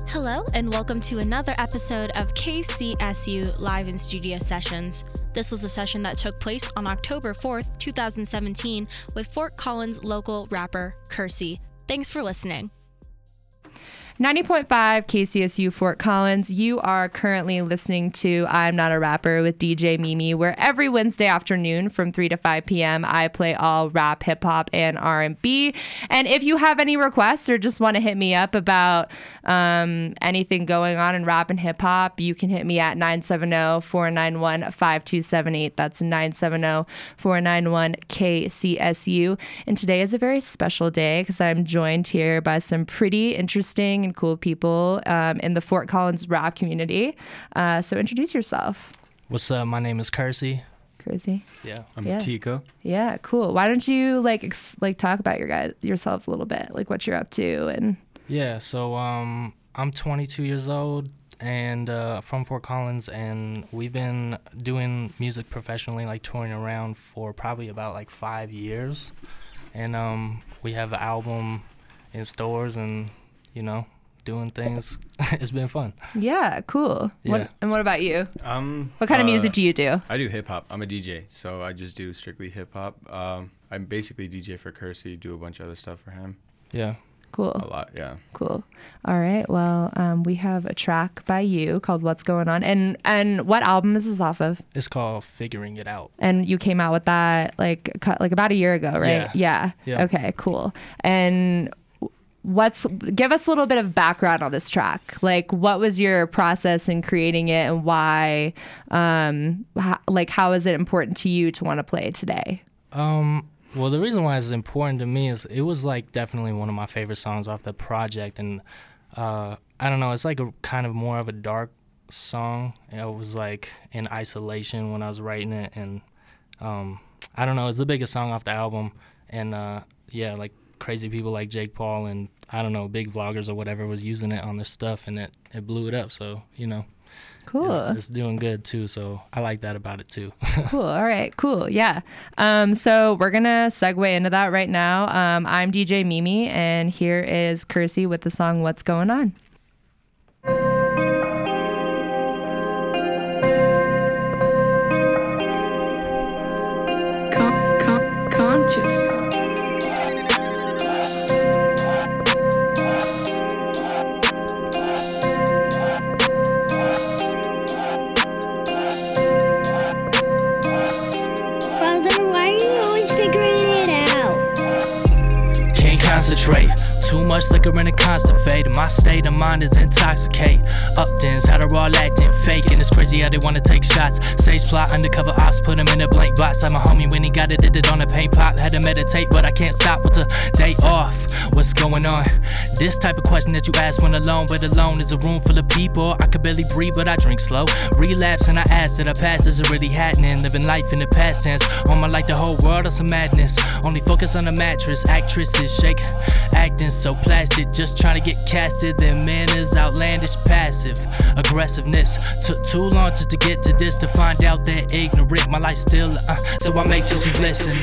Hello, and welcome to another episode of KCSU Live in Studio Sessions. This was a session that took place on October 4th, 2017, with Fort Collins local rapper Kersey. Thanks for listening. 90.5 KCSU Fort Collins. You are currently listening to I'm Not a Rapper with DJ Mimi, where every Wednesday afternoon from 3 to 5 p.m. I play all rap, hip hop, and R&B. And if you have any requests or just want to hit me up about anything going on in rap and hip hop, you can hit me at 970-491-5278. That's 970-491-KCSU. And today is a very special day because I'm joined here by some pretty interesting and cool people in the Fort Collins rap community. So introduce yourself. What's up? My name is Kersey. Kersey. Yeah. I'm Tico. Yeah, cool. Why don't you talk about yourselves a little bit, like what you're up to and. Yeah. So I'm 22 years old and from Fort Collins, and we've been doing music professionally, like touring around for probably about like 5 years, and we have an album in stores and doing things. It's been fun. Yeah, cool. Yeah. What about you? What kind of music do you do? I do hip hop. I'm a DJ, so I just do strictly hip hop. I'm basically DJ for Kersey, do a bunch of other stuff for him. Yeah. Cool. A lot, yeah. Cool. All right. Well, we have a track by you called What's Going On. And what album is this off of? It's called Figuring It Out. And you came out with that like about a year ago, right? Yeah. Okay, cool. And give us a little bit of background on this track. Like, what was your process in creating it, and why? How is it important to you to want to play it today? Well, the reason why it's important to me is it was like definitely one of my favorite songs off the project, and I don't know, it's like a kind of more of a dark song. It was like in isolation when I was writing it, and I don't know, it's the biggest song off the album, and like crazy people like Jake Paul and I don't know, big vloggers or whatever was using it on their stuff, and it blew it up. So cool. It's doing good too. So I like that about it too. Cool. All right. Cool. Yeah. So we're gonna segue into that right now. I'm DJ Mimi, and here is Kersey with the song "What's Going On." Conscious. Concentrate. Too much liquor in a constant fade. My state of mind is intoxicated. Uptons, how they're all acting fake. And it's crazy how they wanna take shots. Stage plot, undercover ops, put them in a blank box. Like my homie when he got it, did it on a paint pop. Had to meditate, but I can't stop with the day off. What's going on? This type of question that you ask when alone, but alone is a room full of people. I could barely breathe, but I drink slow. Relapse and I ask that our past isn't really happening. Living life in the past tense. On my like the whole world on some madness. Only focus on the mattress. Actresses shake, acting so plastic, just trying to get casted. Their manners outlandish, passive aggressiveness. Took too long just to get to this, to find out they're ignorant. My life still, so I make sure she's listening.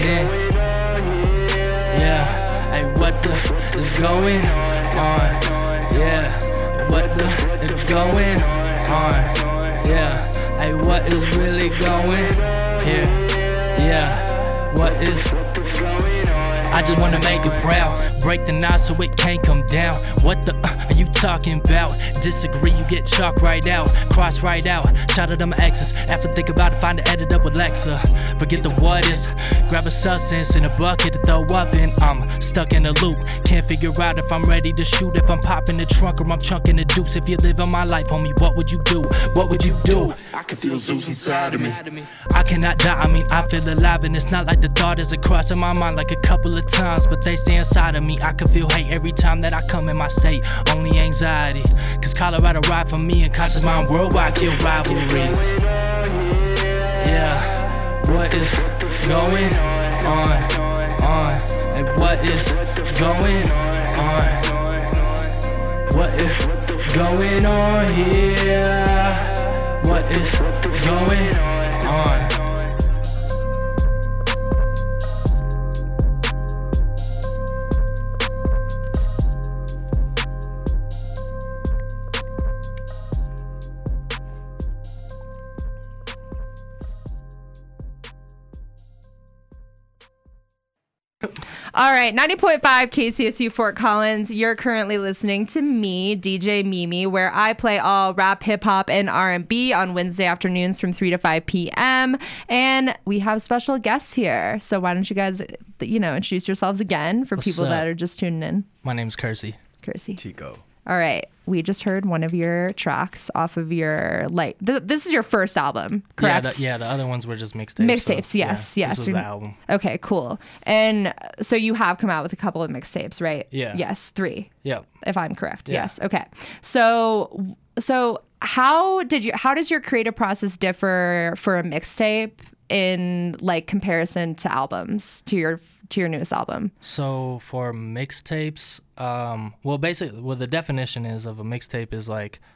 Yeah, hey, what the is going on? Yeah, what the is going on? Yeah, hey, what is really going here? Yeah, what is I just wanna make it proud. Break the knot so it can't come down. What the are you talking about? Disagree, you get chalked right out. Cross right out. Shout out to my exes. After think about it, find the edit up with Lexa. Forget the what is. Grab a substance in a bucket to throw up in. I'm stuck in a loop. Can't figure out if I'm ready to shoot. If I'm popping the trunk or I'm chunking the deuce. If you live in my life, homie, what would you do? What would you do? I can feel Zeus inside of me. I cannot die, I feel alive, and it's not like the thought is crossing my mind like a couple of times, but they stay inside of me. I can feel hate every time that I come in my state. Only anxiety, cause Colorado ride for me, and conscious mind worldwide kill rivalries. Yeah, what is going on? And what is going on? What is going on here? What is going on? All right, 90.5 KCSU Fort Collins. You're currently listening to me, DJ Mimi, where I play all rap, hip hop, and R&B on Wednesday afternoons from 3 to 5 p.m. And we have special guests here. So why don't you guys, introduce yourselves again for people that are just tuning in. My name's Kersey. Tico. All right. We just heard one of your tracks off of your, this is your first album, correct? Yeah, the other ones were just mixtapes. Mixtapes, yes. This was the album. Okay, cool. And so you have come out with a couple of mixtapes, right? Yeah. Yes, 3. Yeah. If I'm correct. Yeah. Yes. Okay. So how does your creative process differ for a mixtape in comparison to albums, to your newest album? So for mixtapes, the definition of a mixtape is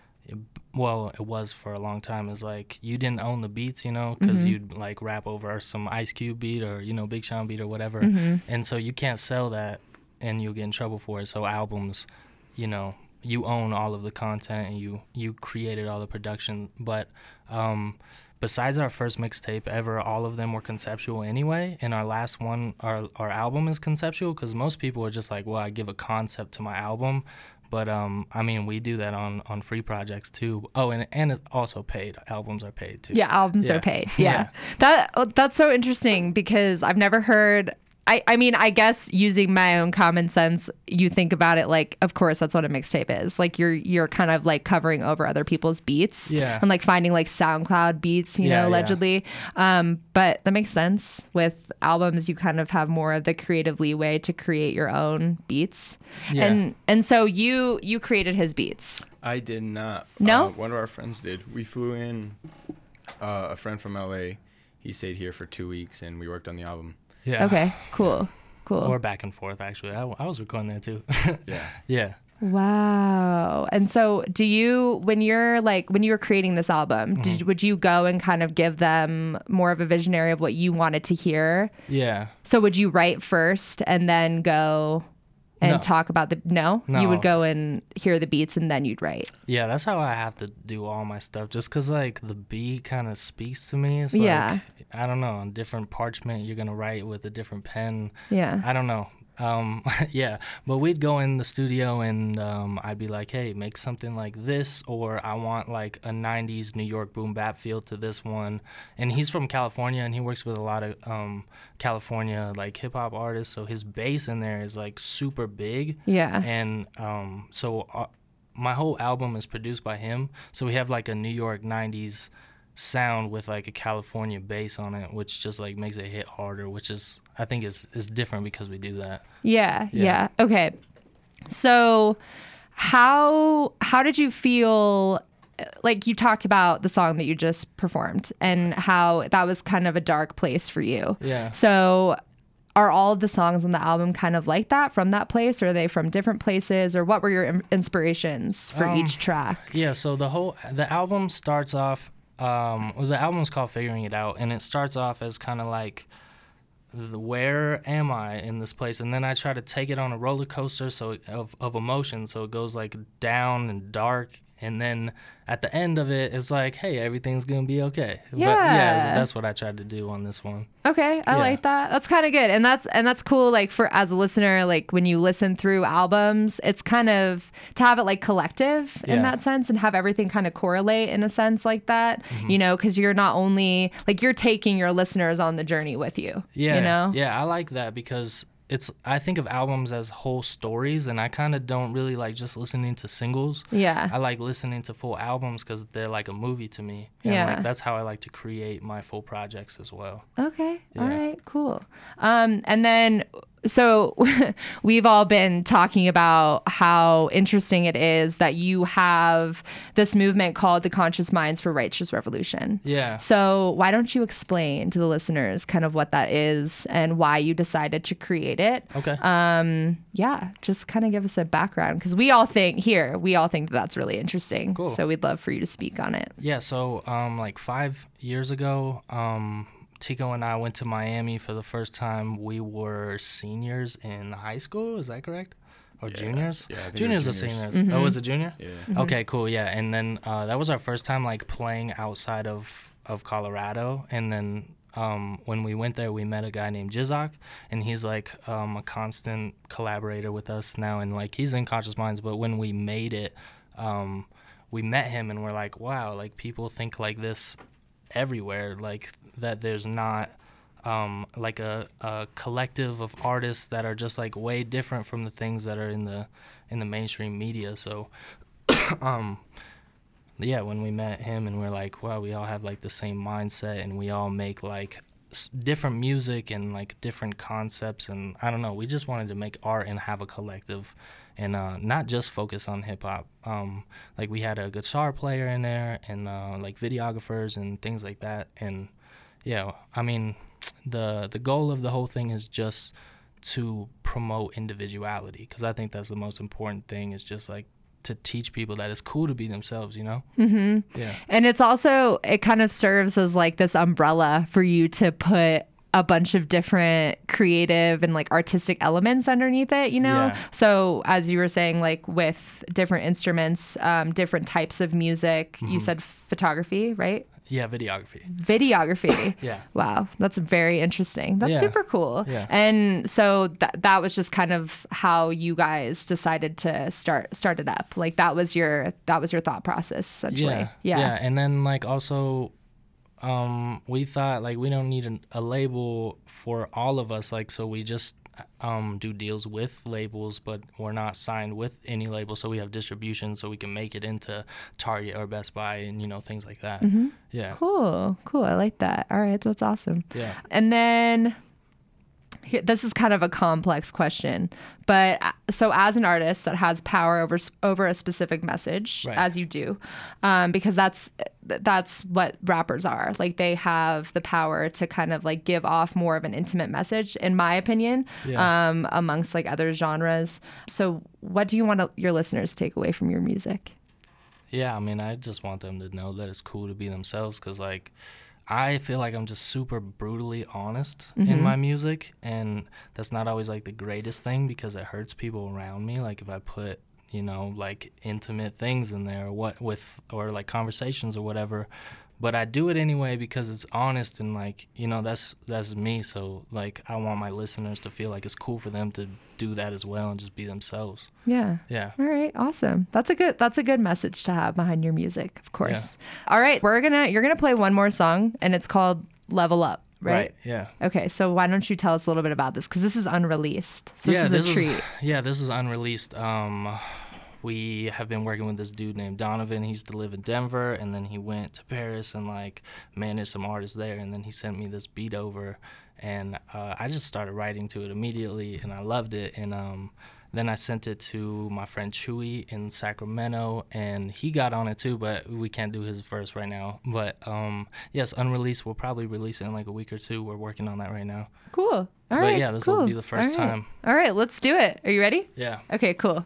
it was for a long time, is you didn't own the beats, because you'd rap over some Ice Cube beat or, Big Sean beat or whatever. And so you can't sell that and you'll get in trouble for it. So albums, you own all of the content and you created all the production. But besides our first mixtape ever, all of them were conceptual anyway. And our last one, our album is conceptual because most people are just I give a concept to my album. But, we do that on free projects too. Oh, and it's also paid. Albums are paid too. Yeah, albums are paid. Yeah. That's so interesting because I've never heard... I guess using my own common sense, you think about it of course, that's what a mixtape is. You're kind of covering over other people's beats. Yeah. And finding SoundCloud beats, allegedly. Yeah. But that makes sense. With albums, you kind of have more of the creative leeway to create your own beats. Yeah. And so you created his beats. I did not. No? One of our friends did. We flew in a friend from LA. He stayed here for 2 weeks and we worked on the album. Yeah. Okay, cool. Or back and forth, actually. I was recording there, too. Yeah. Yeah. Wow. And so when you were creating this album, would you go and kind of give them more of a visionary of what you wanted to hear? Yeah. So would you write first and then go and talk about No. You would go and hear the beats and then you'd write? Yeah, that's how I have to do all my stuff. Just because, the beat kind of speaks to me. It's I don't know, on different parchment, you're going to write with a different pen. Yeah. I don't know. Yeah, but we'd go in the studio and I'd be like, hey, make something like this, or I want a 90s New York boom bap feel to this one. And he's from California and he works with a lot of California hip hop artists, so his bass in there is super big. Yeah. And my whole album is produced by him, so we have a New York 90s sound with a California bass on it, which just makes it hit harder, which is I think is different because we do that. Yeah. Okay. So how did you feel, you talked about the song that you just performed and how that was kind of a dark place for you. Yeah. So are all of the songs on the album kind of like that, from that place, or are they from different places, or what were your inspirations for each track? Yeah, so the album starts off the album's called Figuring It Out, and it starts off as kind of where am I in this place? And then I try to take it on a roller coaster of emotion, so it goes down and dark, and then at the end of it, it's hey, everything's gonna be okay. Yeah. But yeah, that's what I tried to do on this one. Okay, I like that. That's kind of good, and that's cool. For as a listener, when you listen through albums, it's kind of to have it collective in that sense, and have everything kind of correlate in a sense like that. Because you're not only you're taking your listeners on the journey with you. Yeah. Yeah, I like that because I think of albums as whole stories, and I kind of don't really just listening to singles. Yeah. I like listening to full albums because they're like a movie to me. And that's how I like to create my full projects as well. Okay. Yeah. All right, cool. And then So we've all been talking about how interesting it is that you have this movement called the Conscious Minds for Righteous Revolution. Yeah. So why don't you explain to the listeners kind of what that is and why you decided to create it? Okay. Yeah, just kind of give us a background, because we all think that that's really interesting. Cool. So we'd love for you to speak on it. Yeah. So like 5 years ago, Tico and I went to Miami for the first time. We were seniors in high school. Is that correct? Or juniors? Yeah, I think juniors or juniors. seniors? Mm-hmm. Oh, was it junior? Yeah. Mm-hmm. Okay, cool. Yeah. And then that was our first time like playing outside of Colorado. And then when we went there, we met a guy named Jizak, and he's like a constant collaborator with us now, and like he's in Conscious Minds. But when we made it, we met him, and we're like, wow, like people think like this everywhere, like that there's not like a collective of artists that are just like way different from the things that are in the mainstream media. So yeah, when we met him and we're like, wow, we all have like the same mindset and we all make like different music and like different concepts, and I don't know, we just wanted to make art and have a collective and not just focus on hip hop. Like we had a guitar player in there and like videographers and things like that. And yeah, I mean, the goal of the whole thing is just to promote individuality, because I think that's the most important thing, is just like to teach people that it's cool to be themselves, you know? Mm-hmm. Yeah. And it's also, it kind of serves as like this umbrella for you to put a bunch of different creative and like artistic elements underneath it, you know? Yeah. So as you were saying, like with different instruments, different types of music, you said photography, right? Yeah, videography. Videography. Yeah. Wow, that's very interesting. That's Yeah. super cool. Yeah. And so that was just kind of how you guys decided to start it up. Like that was your thought process essentially. Yeah. And then like also we thought like we don't need a label for all of us, like so we just do deals with labels, but we're not signed with any label, so we have distribution so we can make it into Target or Best Buy and, you know, things like that. Mm-hmm. Yeah. Cool. I like that. All right, that's awesome. Yeah. And then this is kind of a complex question, but so as an artist that has power over a specific message, right, as you do, because that's what rappers are. Like they have the power to kind of like give off more of an intimate message, in my opinion, amongst like other genres. So what do you want your listeners to take away from your music? Yeah, I mean, I just want them to know that it's cool to be themselves, because like I feel like I'm just super brutally honest in my music, and that's not always like the greatest thing because it hurts people around me. Like if I put, you know, like intimate things in there or like conversations or whatever, but I do it anyway because it's honest, and like, you know, that's me. So like I want my listeners to feel like it's cool for them to do that as well and just be themselves. Yeah. All right. Awesome. That's a good message to have behind your music, of course. Yeah. All right. You're gonna play one more song, and it's called Level Up. Right? Yeah. Okay, so why don't you tell us a little bit about this? Because this is unreleased. So this is a treat. This is unreleased. We have been working with this dude named Donovan. He used to live in Denver, and then he went to Paris and like managed some artists there, and then he sent me this beat over, and I just started writing to it immediately, and I loved it. And then I sent it to my friend Chewy in Sacramento, and he got on it too, but we can't do his verse right now. But yes, unreleased. We'll probably release it in like a week or two. We're working on that right now. Cool. All right. But yeah, this will be the first time. All right, let's do it. Are you ready? Yeah. Okay, cool.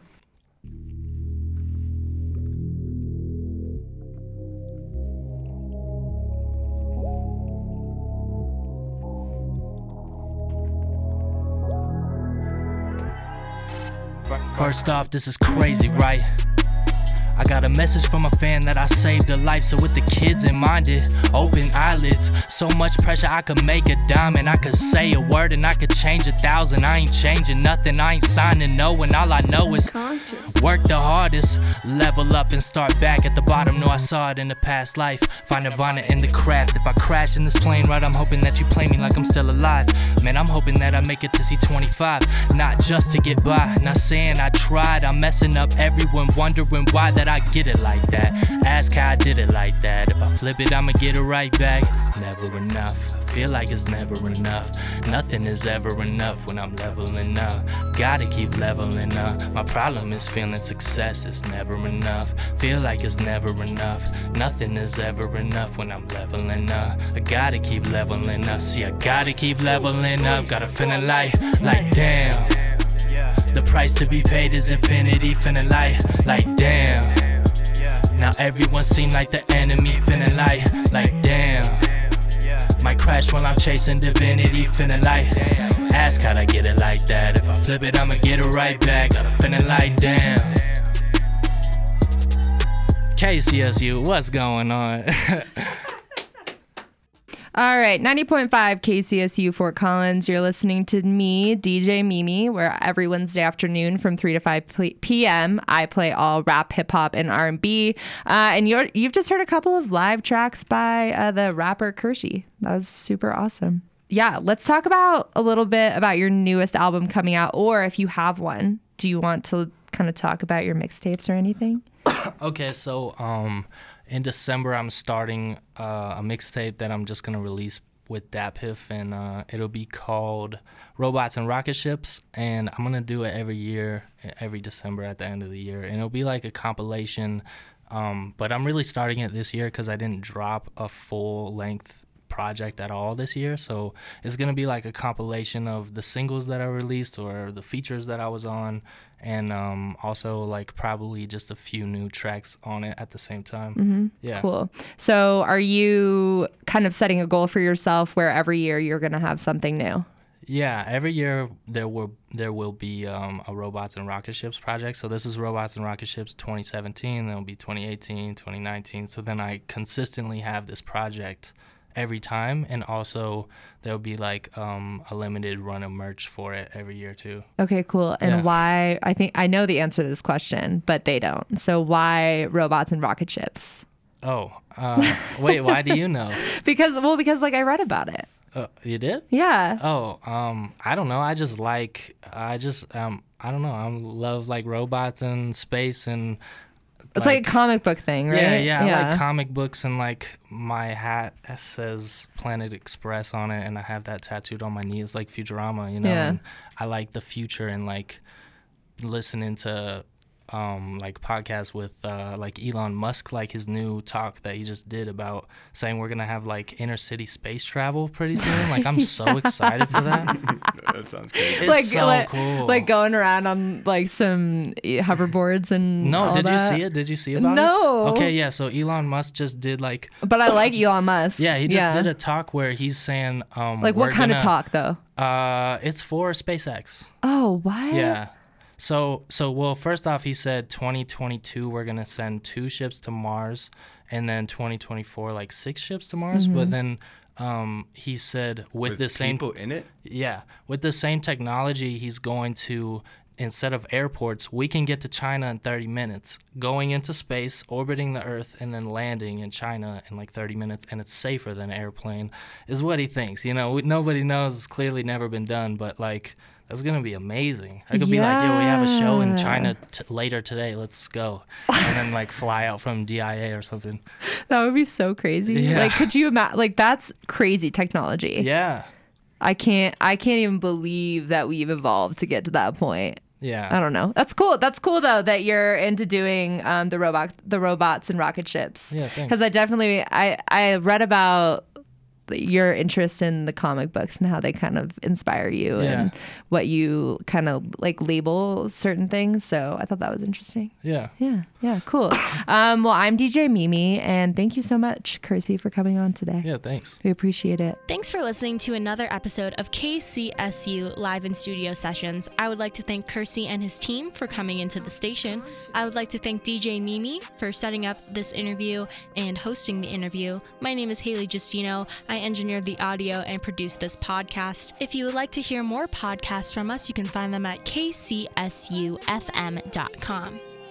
First off, this is crazy, right? I got a message from a fan that I saved a life, so with the kids in mind, it open eyelids. So much pressure, I could make a diamond. I could say a word and I could change 1,000. I ain't changing nothing, I ain't signing no, and all I know is work the hardest, level up and start back at the bottom. No, I saw it in the past life, find nirvana in the craft. If I crash in this plane ride, I'm hoping that you play me like I'm still alive. Man, I'm hoping that I make it to see 25, not just to get by. Not saying I tried, I'm messing up everyone, wondering why that I get it like that. Ask how I did it like that. If I flip it, I'ma get it right back. It's never enough, feel like it's never enough. Nothing is ever enough when I'm leveling up. Gotta keep leveling up. My problem is feeling success is never enough. Feel like it's never enough. Nothing is ever enough when I'm leveling up. I gotta keep leveling up. See, I gotta keep leveling up. Got a feeling like damn. The price to be paid is infinity, feeling like damn. Now everyone seem like the enemy, feeling like damn. Might crash while I'm chasing divinity, feeling like damn. Ask how'd I get it like that. If I flip it, I'ma get it right back. Got a feeling like damn. KCSU, what's going on? All right, 90.5 KCSU Fort Collins. You're listening to me, DJ Mimi, where every Wednesday afternoon from 3 to 5 p.m. I play all rap, hip hop, and R&B. And you've just heard a couple of live tracks by the rapper Kershey. That was super awesome. Yeah, let's talk about a little bit about your newest album coming out, or if you have one. Do you want to kind of talk about your mixtapes or anything? Okay, so in December I'm starting a mixtape that I'm just gonna release with DatPiff, and it'll be called Robots and Rocket Ships, and I'm gonna do it every year, every December at the end of the year, and it'll be like a compilation. But I'm really starting it this year because I didn't drop a full-length project at all this year, so it's gonna be like a compilation of the singles that I released or the features that I was on, and also like probably just a few new tracks on it at the same time. Mm-hmm. Yeah. Cool. So are you kind of setting a goal for yourself where every year you're gonna have something new? Yeah, every year there will be a Robots and Rocket Ships project. So this is Robots and Rocket Ships 2017, then will be 2018, 2019. So then I consistently have this project every time, and also there'll be like a limited run of merch for it every year too. Okay, cool. And Yeah. why? I think I know the answer to this question, but they don't. So why Robots and Rocket Ships? Oh, wait, why do you know? Because like I read about it. You did? Yeah. Oh, I don't know. I don't know. I love like robots and space, and It's like a comic book thing, right? Yeah, I like comic books, and like my hat says Planet Express on it, and I have that tattooed on my knee. It's like Futurama, you know. Yeah. And I like the future, and like listening to like podcasts with like Elon Musk, like his new talk that he just did about saying we're gonna have like inner city space travel pretty soon. Like I'm so excited for that. That sounds great. It's so cool. Like going around on like some hoverboards and No, all did you that. see it? Did you see about it? No. Okay, yeah. So Elon Musk just did like But I like Elon Musk. yeah, he just did a talk where he's saying Like what kind of talk though? It's for SpaceX. Oh, what? Yeah. So well, first off, he said 2022 we're gonna send 2 ships to Mars, and then 2024 like 6 ships to Mars. But then he said with the same people in it. yeah, with the same technology, he's going to, instead of airports, we can get to China in 30 minutes, going into space, orbiting the Earth, and then landing in China in like 30 minutes, and it's safer than an airplane, is what he thinks. You know, nobody knows. It's clearly never been done, but like that's gonna be amazing. I could be like, yo, we have a show in China later today. Let's go, and then like fly out from DIA or something. That would be so crazy. Yeah. Like, could you imagine? Like, that's crazy technology. Yeah. I can't even believe that we've evolved to get to that point. Yeah. I don't know. That's cool. That's cool though that you're into doing the robots and rocket ships. Yeah, thanks. Because I read about your interest in the comic books and how they kind of inspire you and what you kind of like label certain things. So I thought that was interesting. Yeah. Yeah, cool. Well, I'm DJ Mimi, and thank you so much, Kershey, for coming on today. Yeah, thanks. We appreciate it. Thanks for listening to another episode of KCSU Live in Studio Sessions. I would like to thank Kershey and his team for coming into the station. I would like to thank DJ Mimi for setting up this interview and hosting the interview. My name is Haley Justino. I engineered the audio and produced this podcast. If you would like to hear more podcasts from us, you can find them at kcsufm.com.